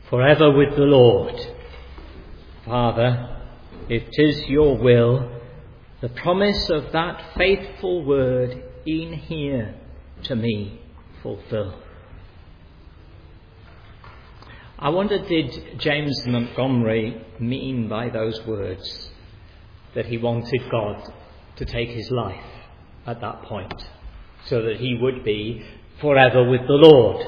forever with the Lord. Father, if 'tis your will, the promise of that faithful word e'en here to me fulfill. I wonder, did James Montgomery mean by those words that he wanted God to take his life at that point, so that he would be forever with the Lord?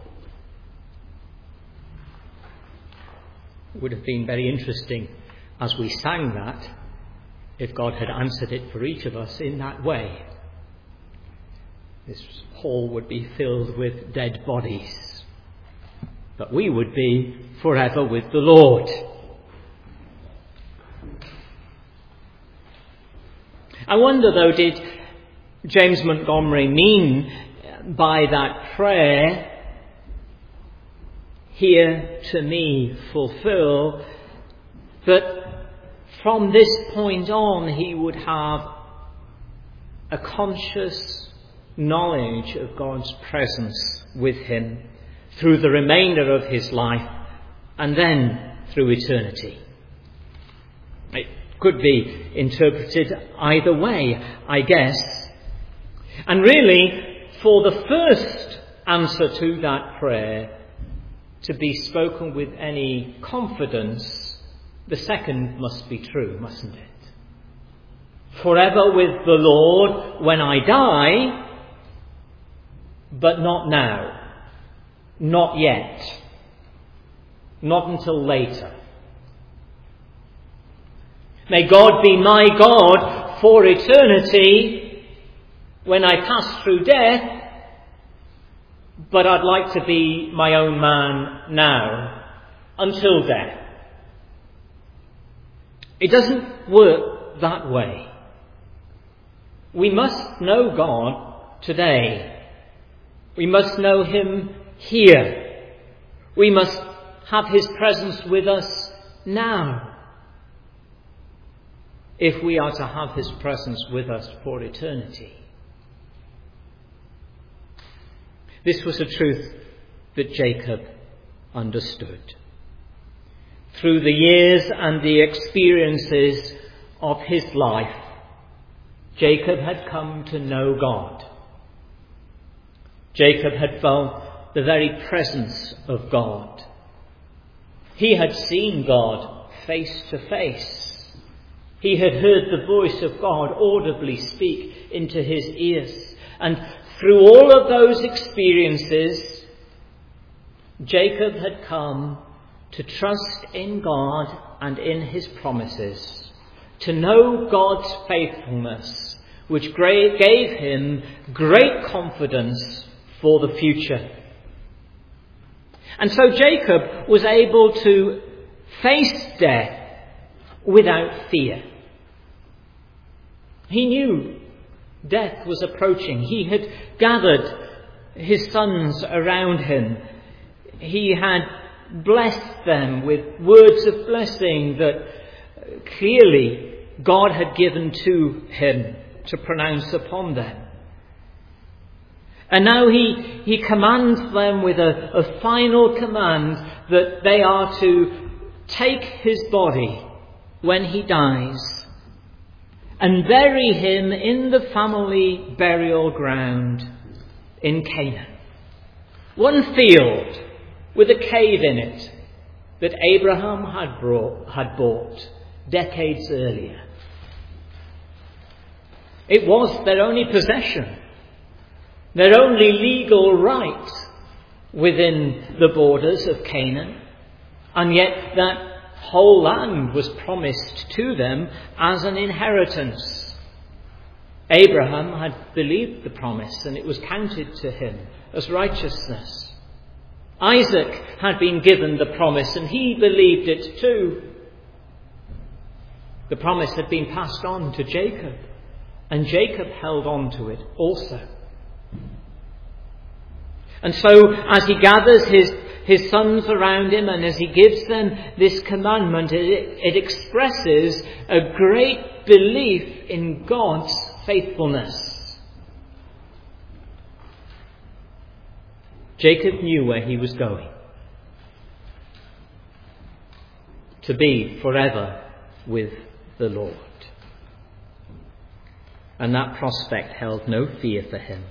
It would have been very interesting as we sang that if God had answered it for each of us in that way. This hall would be filled with dead bodies, but we would be forever with the Lord. I wonder, though, did James Montgomery mean by that prayer, "Here to me fulfill," that from this point on he would have a conscious knowledge of God's presence with him through the remainder of his life and then through eternity? It could be interpreted either way, I guess. And really, for the first answer to that prayer to be spoken with any confidence, the second must be true, mustn't it? Forever with the Lord when I die, but not now, not yet, not until later. May God be my God for eternity when I pass through death, but I'd like to be my own man now, until death. It doesn't work that way. We must know God today. We must know him here. We must have his presence with us now, if we are to have his presence with us for eternity. This was a truth that Jacob understood. Through the years and the experiences of his life, Jacob had come to know God. Jacob had felt the very presence of God. He had seen God face to face. He had heard the voice of God audibly speak into his ears. And through all of those experiences, Jacob had come to trust in God and in his promises, to know God's faithfulness, which gave him great confidence for the future. And so Jacob was able to face death without fear. He knew death was approaching. He had gathered his sons around him. He had blessed them with words of blessing that clearly God had given to him to pronounce upon them. And now he commands them with a final command that they are to take his body when he dies and bury him in the family burial ground in Canaan. One field with a cave in it that Abraham had bought decades earlier. It was their only possession, their only legal right within the borders of Canaan, and yet that whole land was promised to them as an inheritance. Abraham had believed the promise, and it was counted to him as righteousness. Isaac had been given the promise, and he believed it too. The promise had been passed on to Jacob, and Jacob held on to it also. And so, as he gathers his sons around him, and as he gives them this commandment, it expresses a great belief in God's faithfulness. Jacob knew where he was going. to be forever with the Lord. And that prospect held no fear for him.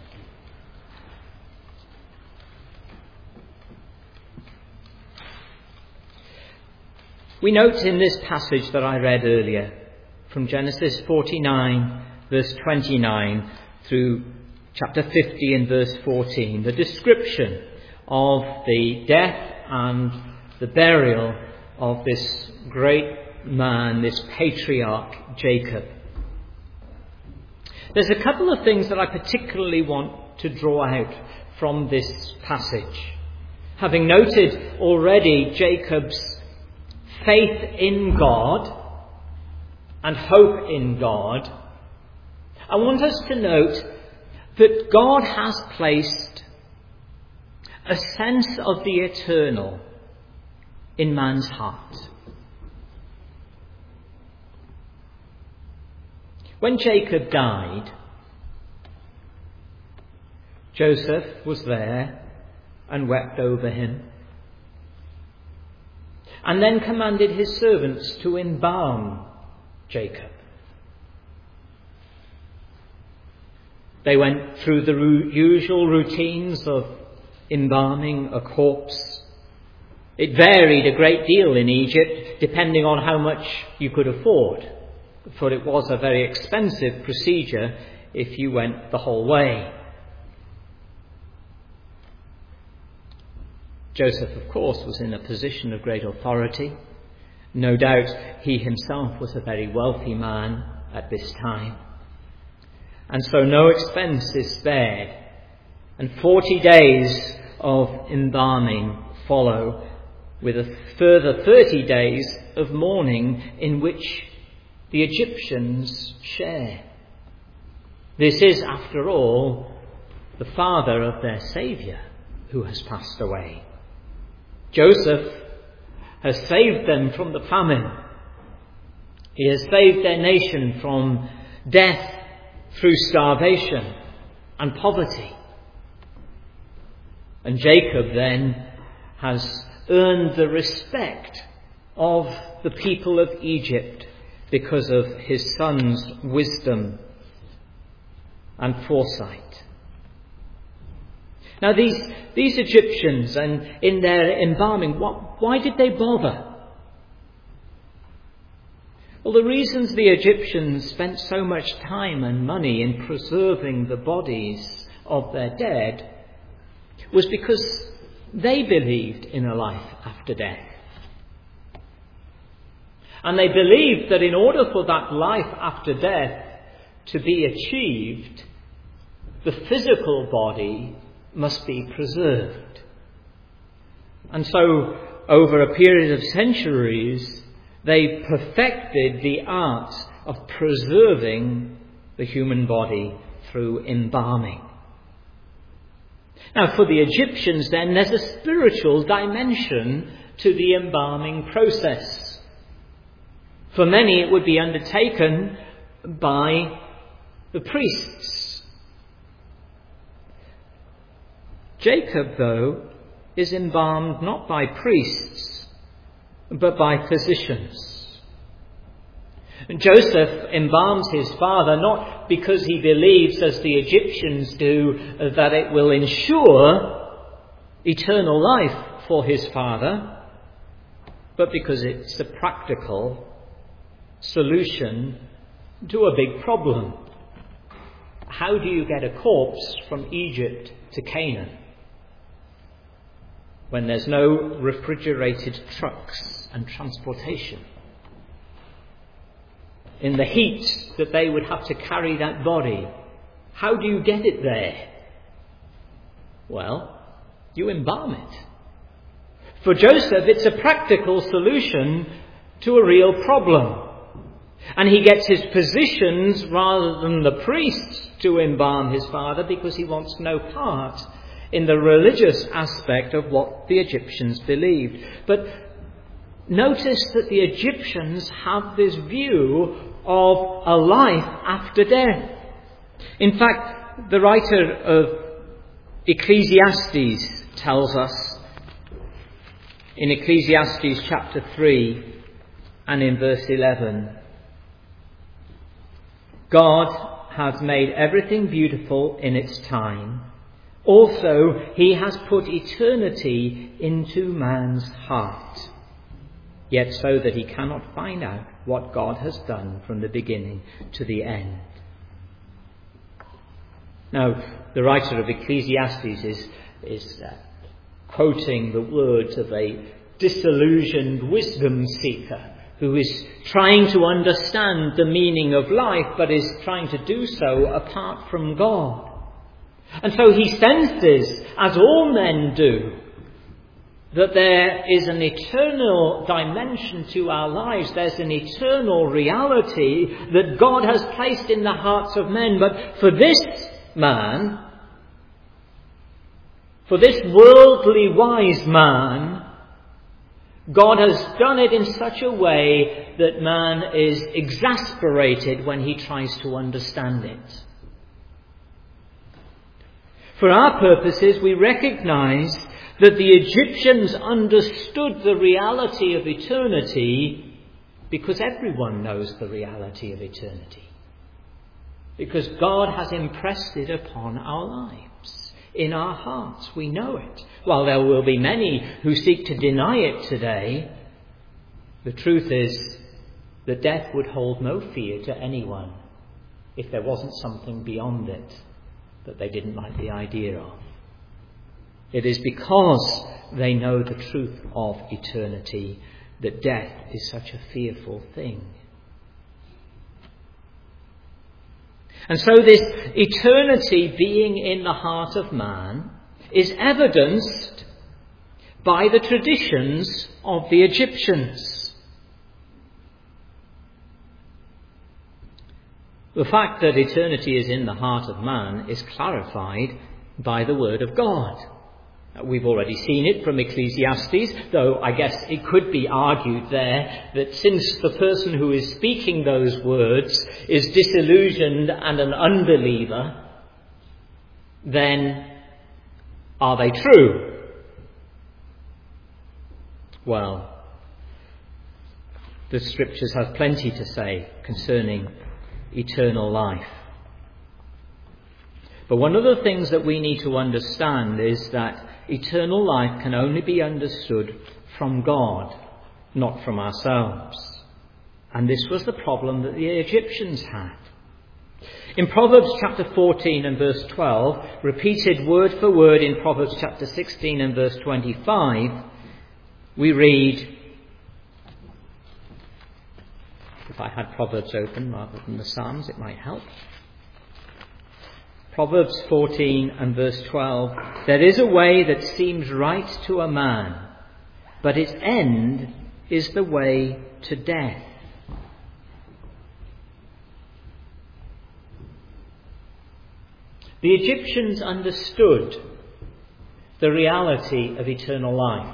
We note in this passage that I read earlier, from Genesis 49, verse 29, through chapter 50 and verse 14, the description of the death and the burial of this great man, this patriarch Jacob. There's a couple of things that I particularly want to draw out from this passage. Having noted already Jacob's faith in God and hope in God, I want us to note that God has placed a sense of the eternal in man's heart. When Jacob died, Joseph was there and wept over him, and then commanded his servants to embalm Jacob. They went through the usual routines of embalming a corpse. It varied a great deal in Egypt, depending on how much you could afford, for it was a very expensive procedure if you went the whole way. Joseph, of course, was in a position of great authority. No doubt he himself was a very wealthy man at this time. And so no expense is spared. And 40 days of embalming follow, with a further 30 days of mourning in which the Egyptians share. This is, after all, the father of their Saviour who has passed away. Joseph has saved them from the famine. He has saved their nation from death through starvation and poverty. And Jacob then has earned the respect of the people of Egypt because of his son's wisdom and foresight. Now these Egyptians, and in their embalming, why did they bother? Well, the reasons the Egyptians spent so much time and money in preserving the bodies of their dead was because they believed in a life after death. And they believed that in order for that life after death to be achieved, the physical body must be preserved. And so, over a period of centuries, they perfected the art of preserving the human body through embalming. Now, for the Egyptians then, there's a spiritual dimension to the embalming process. For many, it would be undertaken by the priests. Jacob, though, is embalmed not by priests, but by physicians. Joseph embalms his father not because he believes, as the Egyptians do, that it will ensure eternal life for his father, but because it's a practical solution to a big problem. How do you get a corpse from Egypt to Canaan when there's no refrigerated trucks and transportation? In the heat that they would have to carry that body, how do you get it there? Well, you embalm it. For Joseph, it's a practical solution to a real problem. And he gets his physicians rather than the priests to embalm his father because he wants no part in the religious aspect of what the Egyptians believed. But notice that the Egyptians have this view of a life after death. In fact, the writer of Ecclesiastes tells us in Ecclesiastes chapter 3 and in verse 11. God has made everything beautiful in its time. Also, he has put eternity into man's heart, yet so that he cannot find out what God has done from the beginning to the end. Now, the writer of Ecclesiastes is quoting the words of a disillusioned wisdom seeker who is trying to understand the meaning of life, but is trying to do so apart from God. And so he senses, as all men do, that there is an eternal dimension to our lives. There's an eternal reality that God has placed in the hearts of men. But for this man, for this worldly wise man, God has done it in such a way that man is exasperated when he tries to understand it. For our purposes, we recognize that the Egyptians understood the reality of eternity because everyone knows the reality of eternity. Because God has impressed it upon our lives. In our hearts, we know it. While there will be many who seek to deny it today, the truth is that death would hold no fear to anyone if there wasn't something beyond it that they didn't like the idea of. It is because they know the truth of eternity that death is such a fearful thing. And so this eternity being in the heart of man is evidenced by the traditions of the Egyptians. The fact that eternity is in the heart of man is clarified by the Word of God. We've already seen it from Ecclesiastes, though I guess it could be argued there that since the person who is speaking those words is disillusioned and an unbeliever, then are they true? Well, the Scriptures have plenty to say concerning eternal life. But one of the things that we need to understand is that eternal life can only be understood from God, not from ourselves. And this was the problem that the Egyptians had. In Proverbs chapter 14 and verse 12, repeated word for word in Proverbs chapter 16 and verse 25, we read, if I had Proverbs open rather than the Psalms, it might help. Proverbs 14 and verse 12, there is a way that seems right to a man, but its end is the way to death. The Egyptians understood the reality of eternal life,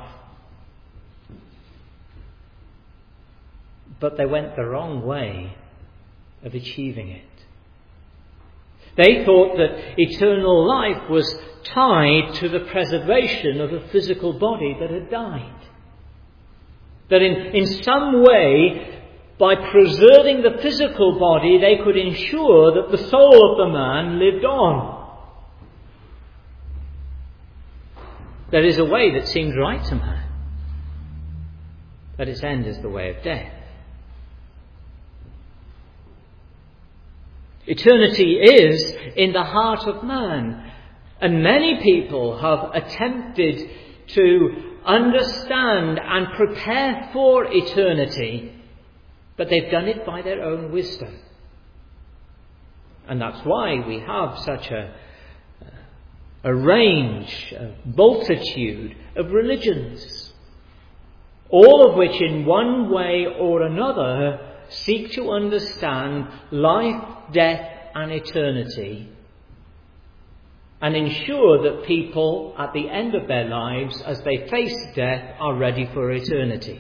but they went the wrong way of achieving it. They thought that eternal life was tied to the preservation of a physical body that had died. That in some way, by preserving the physical body, they could ensure that the soul of the man lived on. There is a way that seems right to man, but its end is the way of death. Eternity is in the heart of man, and many people have attempted to understand and prepare for eternity, but they've done it by their own wisdom. And that's why we have such a range, a multitude of religions, all of which in one way or another seek to understand life, death and eternity and ensure that people at the end of their lives, as they face death, are ready for eternity.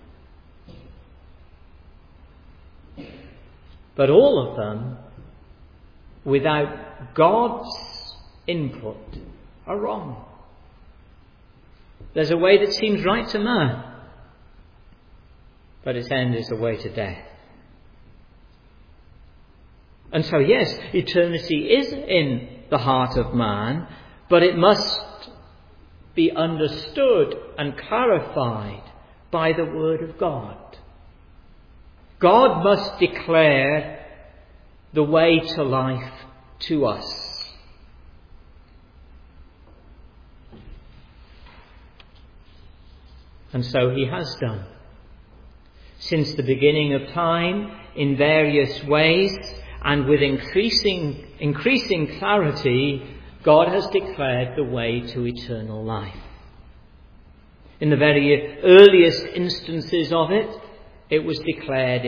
But all of them, without God's input, are wrong. There's a way that seems right to man, but its end is the way to death. And so, yes, eternity is in the heart of man, but it must be understood and clarified by the Word of God. God must declare the way to life to us. And so he has done. Since the beginning of time, in various ways, and with increasing clarity, God has declared the way to eternal life. In the very earliest instances of it, it was declared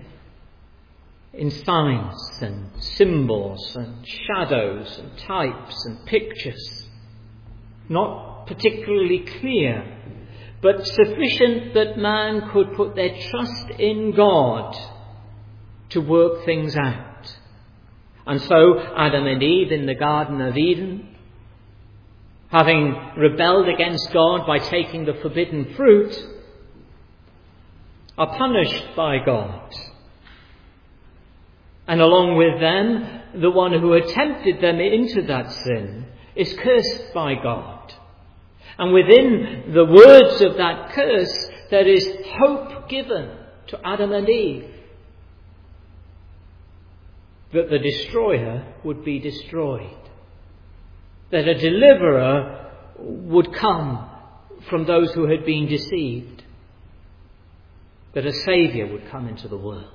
in signs and symbols and shadows and types and pictures. Not particularly clear, but sufficient that man could put their trust in God to work things out. And so Adam and Eve in the Garden of Eden, having rebelled against God by taking the forbidden fruit, are punished by God. And along with them, the one who had tempted them into that sin is cursed by God. And within the words of that curse, there is hope given to Adam and Eve that the destroyer would be destroyed, that a deliverer would come from those who had been deceived, that a Saviour would come into the world.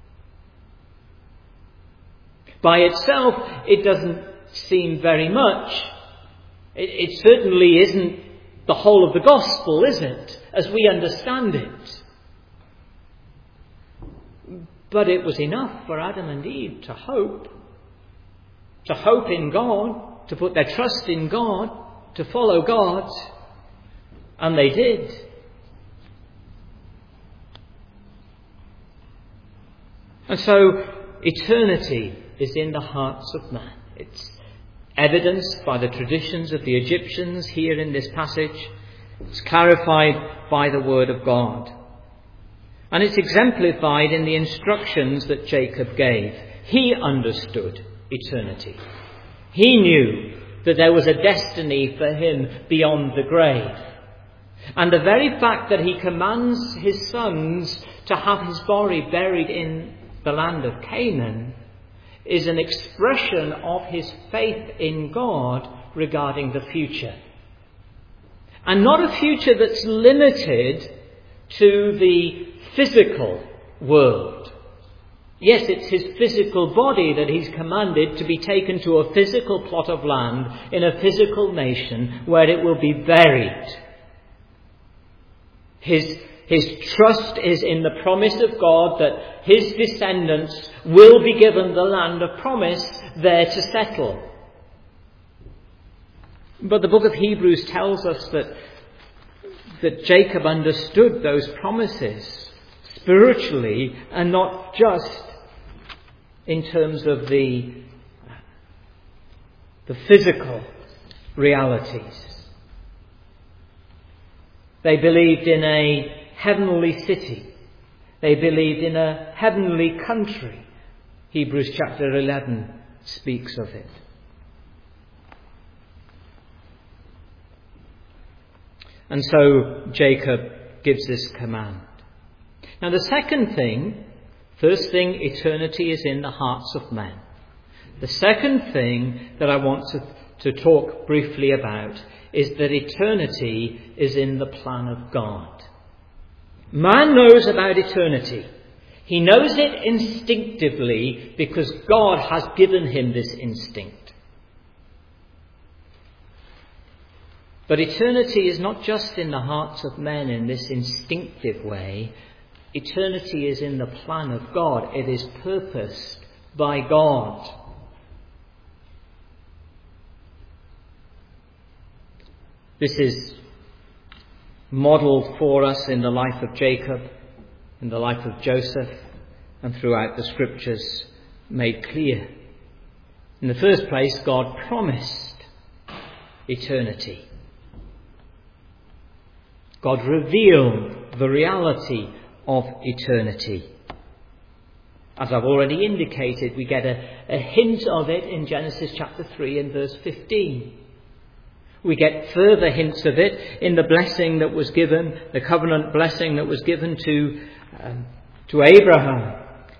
By itself, it doesn't seem very much. It certainly isn't the whole of the gospel, is it, as we understand it? But it was enough for Adam and Eve to hope in God, to put their trust in God, to follow God, and they did. And so eternity is in the hearts of man. It's evidenced by the traditions of the Egyptians here in this passage. It's clarified by the Word of God. And it's exemplified in the instructions that Jacob gave. He understood eternity. He knew that there was a destiny for him beyond the grave. And the very fact that he commands his sons to have his body buried in the land of Canaan is an expression of his faith in God regarding the future. And not a future that's limited to the physical world. Yes, it's his physical body that he's commanded to be taken to a physical plot of land in a physical nation where it will be buried. His trust is in the promise of God that his descendants will be given the land of promise there to settle. But the book of Hebrews tells us that Jacob understood those promises spiritually and not just in terms of the physical realities. They believed in a heavenly city. They believed in a heavenly country. Hebrews chapter 11 speaks of it. And so Jacob gives this command. Now the second thing, first thing, eternity is in the hearts of men. The second thing that I want to talk briefly about is that eternity is in the plan of God. Man knows about eternity. He knows it instinctively because God has given him this instinct. But eternity is not just in the hearts of men in this instinctive way. Eternity is in the plan of God. It is purposed by God. This is modelled for us in the life of Jacob, in the life of Joseph, and throughout the Scriptures made clear. In the first place, God promised eternity. God revealed the reality of eternity. As I've already indicated, we get a hint of it in Genesis chapter 3 and verse 15. We get further hints of it in the blessing that was given, the covenant blessing that was given to Abraham.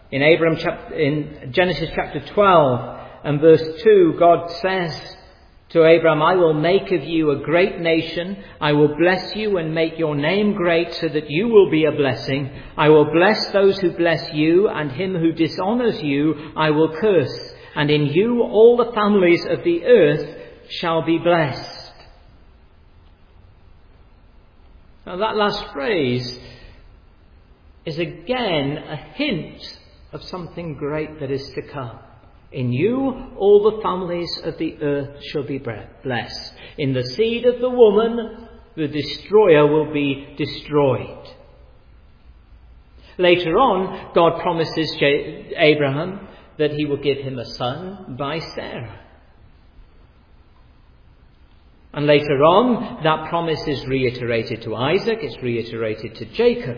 In Genesis chapter 12 and verse 2, God says to Abraham, I will make of you a great nation. I will bless you and make your name great so that you will be a blessing. I will bless those who bless you, and him who dishonors you I will curse. And in you all the families of the earth shall be blessed. Now that last phrase is again a hint of something great that is to come. In you all the families of the earth shall be blessed. In the seed of the woman, the destroyer will be destroyed. Later on, God promises Abraham that he will give him a son by Sarah. And later on, that promise is reiterated to Isaac, it's reiterated to Jacob.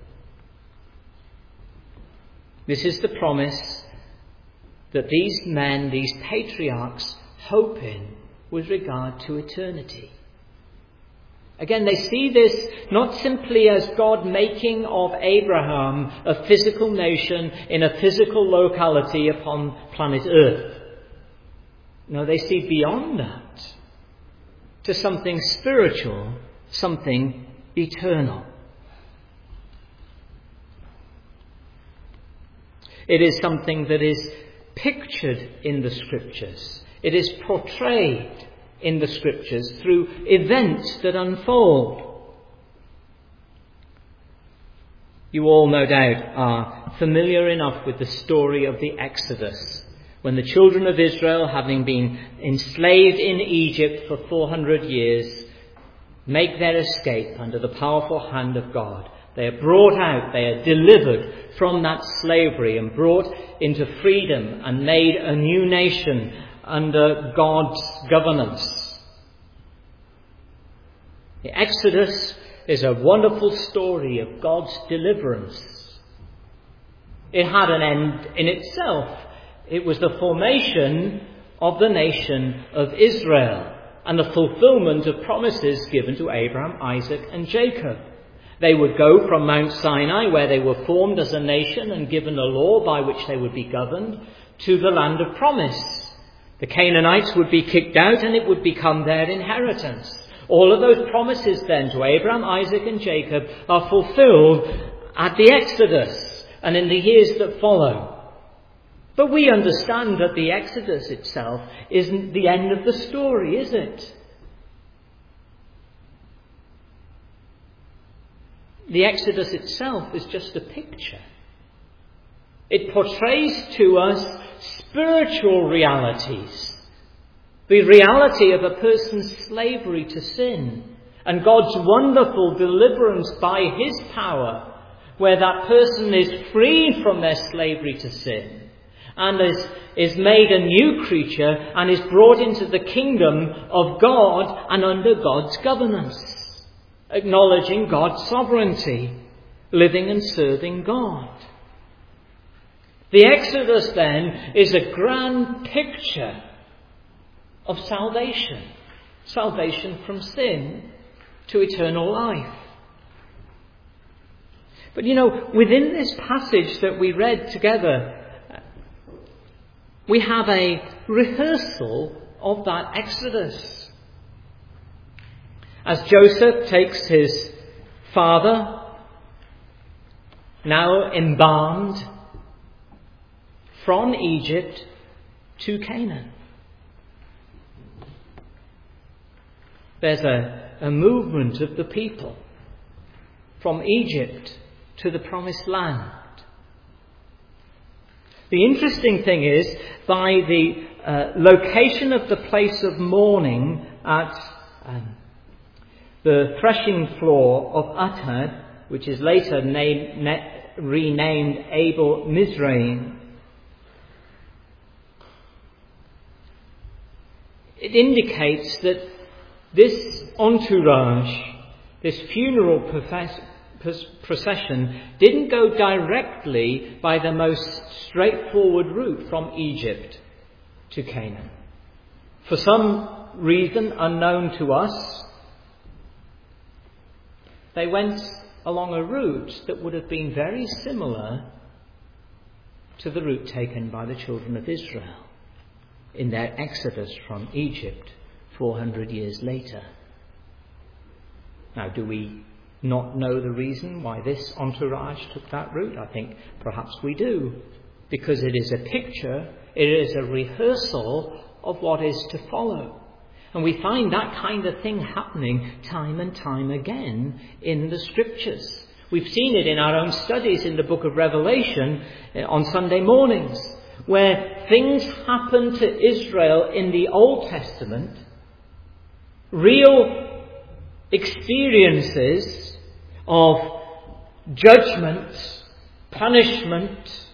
This is the promise that these men, these patriarchs, hope in with regard to eternity. Again, they see this not simply as God making of Abraham a physical nation in a physical locality upon planet Earth. No, they see beyond that to something spiritual, something eternal. It is something that is pictured in the Scriptures. It is portrayed in the Scriptures through events that unfold. You all, no doubt, are familiar enough with the story of the Exodus, when the children of Israel, having been enslaved in Egypt for 400 years, make their escape under the powerful hand of God. They are brought out, they are delivered from that slavery and brought into freedom and made a new nation under God's governance. The Exodus is a wonderful story of God's deliverance. It had an end in itself. It was the formation of the nation of Israel and the fulfillment of promises given to Abraham, Isaac and Jacob. They would go from Mount Sinai, where they were formed as a nation and given a law by which they would be governed, to the land of promise. The Canaanites would be kicked out and it would become their inheritance. All of those promises then to Abraham, Isaac and Jacob are fulfilled at the Exodus and in the years that follow. But we understand that the Exodus itself isn't the end of the story, is it? The Exodus itself is just a picture. It portrays to us spiritual realities. The reality of a person's slavery to sin and God's wonderful deliverance by his power, where that person is freed from their slavery to sin and is made a new creature and is brought into the kingdom of God and under God's governance, acknowledging God's sovereignty, living and serving God. The Exodus then is a grand picture of salvation. Salvation from sin to eternal life. But within this passage that we read together, we have a rehearsal of that Exodus. As Joseph takes his father, now embalmed, from Egypt to Canaan. There's a movement of the people from Egypt to the Promised Land. The interesting thing is, by the location of the place of mourning at the threshing floor of Atad, which is later renamed Abel Mizraim, it indicates that this entourage, this funeral procession didn't go directly by the most straightforward route from Egypt to Canaan. For some reason unknown to us, they went along a route that would have been very similar to the route taken by the children of Israel in their exodus from Egypt 400 years later. Now, do we not know the reason why this entourage took that route? I think perhaps we do, because it is a picture, it is a rehearsal of what is to follow. And we find that kind of thing happening time and time again in the Scriptures. We've seen it in our own studies in the book of Revelation on Sunday mornings, where things happen to Israel in the Old Testament, real experiences of judgment, punishment,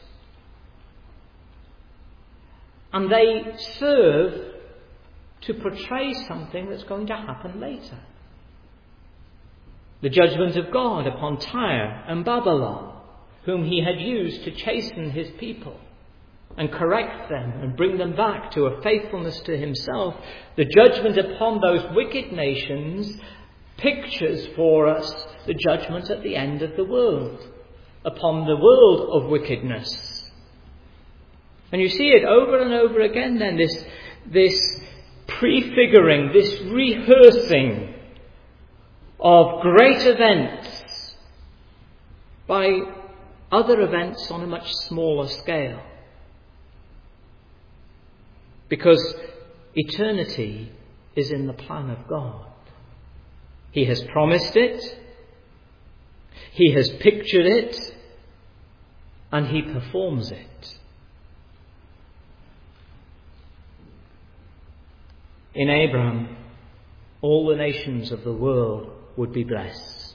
and they serve to portray something that's going to happen later. The judgment of God upon Tyre and Babylon, whom he had used to chasten his people and correct them and bring them back to a faithfulness to himself. The judgment upon those wicked nations pictures for us the judgment at the end of the world, upon the world of wickedness. And you see it over and over again then, this prefiguring, this rehearsing of great events by other events on a much smaller scale. Because eternity is in the plan of God. He has promised it, he has pictured it, and he performs it. In Abraham, all the nations of the world would be blessed.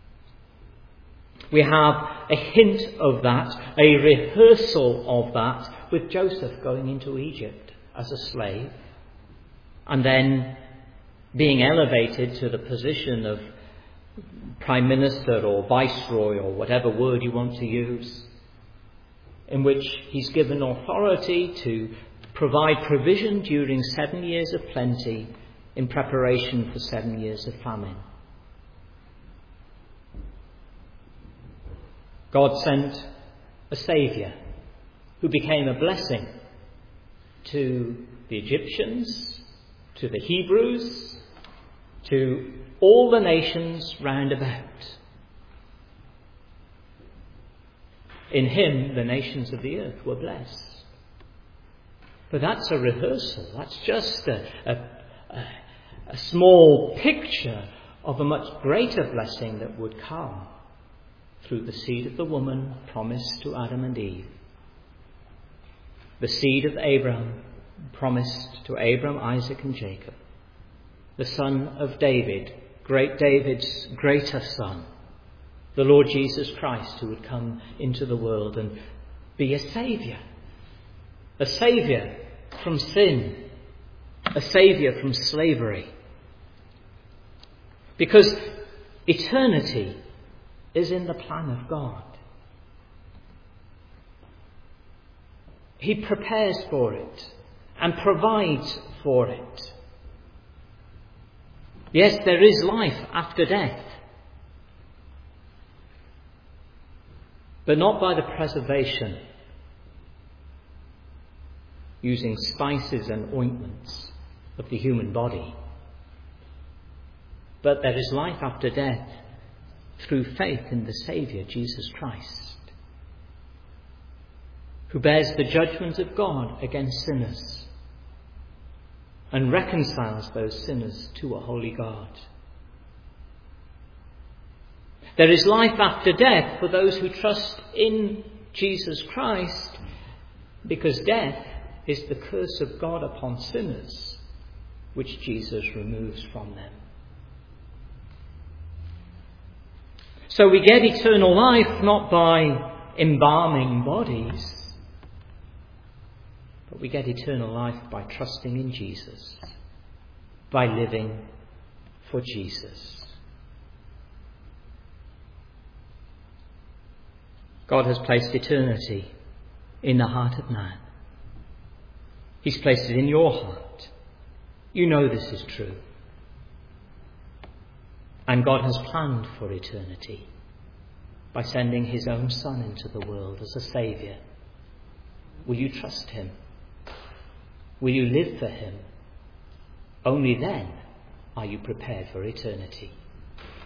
We have a hint of that, a rehearsal of that, with Joseph going into Egypt as a slave and then being elevated to the position of prime minister or viceroy or whatever word you want to use, in which he's given authority to provide provision during 7 years of plenty in preparation for 7 years of famine. God sent a Saviour who became a blessing to the Egyptians, to the Hebrews, to all the nations round about. In him, the nations of the earth were blessed. But that's a rehearsal. That's just a small picture of a much greater blessing that would come through the seed of the woman promised to Adam and Eve. The seed of Abraham promised to Abraham, Isaac and Jacob. The son of David, great David's greater son, the Lord Jesus Christ, who would come into the world and be a saviour from sin, a saviour from slavery. Because eternity is in the plan of God. He prepares for it and provides for it. Yes, there is life after death, but not by the preservation using spices and ointments of the human body. But there is life after death through faith in the Saviour, Jesus Christ, who bears the judgment of God against sinners and reconciles those sinners to a holy God. There is life after death for those who trust in Jesus Christ, because death is the curse of God upon sinners, which Jesus removes from them. So we get eternal life not by embalming bodies, but we get eternal life by trusting in Jesus, by living for Jesus. God has placed eternity in the heart of man. He's placed it in your heart. You know this is true. And God has planned for eternity by sending his own Son into the world as a Saviour. Will you trust him? Will you live for him? Only then are you prepared for eternity.